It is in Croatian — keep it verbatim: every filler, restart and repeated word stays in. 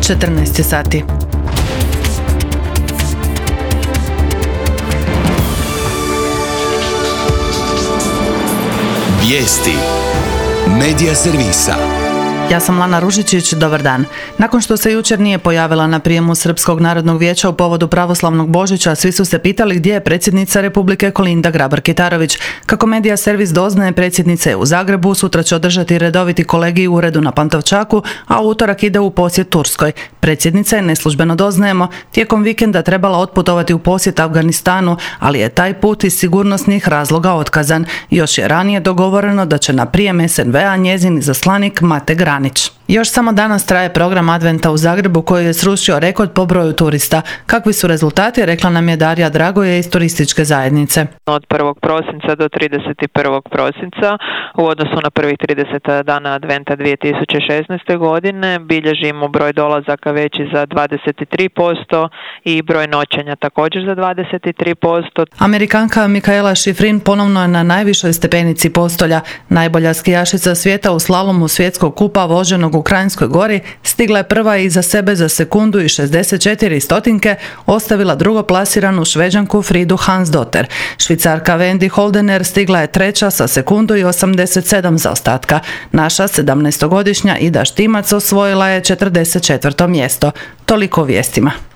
četrnaest sati. Vijesti Medija servisa. Ja sam Lana Ružičić, dobar dan. Nakon što se jučer nije pojavila na prijemu Srpskog narodnog vijeća u povodu pravoslavnog Božića, svi su se pitali gdje je predsjednica Republike Kolinda Grabar-Kitarović. Kako Medija servis doznaje, predsjednica je u Zagrebu, sutra će održati redoviti kolegij u uredu na Pantovčaku, a u utorak ide u posjet Turskoj. Predsjednica je, neslužbeno doznajemo, tijekom vikenda trebala otputovati u posjet Afganistanu, ali je taj put iz sigurnosnih razloga otkazan. Još je ranije dogovoreno da će na prijem es en ve a njezin izaslanik Mate Granić. Još samo danas traje program Adventa u Zagrebu koji je srušio rekord po broju turista. Kakvi su rezultati, rekla nam je Darija Dragoje iz turističke zajednice. Od prvog prosinca do trideset prvog prosinca u odnosu na prvih trideset dana Adventa dvije tisuće šesnaeste. godine bilježimo broj dolazaka veći za dvadeset tri posto i broj noćenja također za dvadeset tri posto. Amerikanka Mikaela Šifrin ponovno je na najvišoj stepenici postolja. Najbolja skijašica svijeta u slalomu svjetskog kupa voženog u Kranjskoj gori stigla je prva i iza sebe za sekundu i šezdeset četiri stotinke ostavila drugoplasiranu Šveđanku Fridu Hansdotter. Švicarka Wendy Holdener stigla je treća sa sekundu i osamdeset sedam zaostatka. Naša sedamnaestogodišnja Ida Štimac osvojila je četrdeset četvrto mjesto. Toliko o vijestima.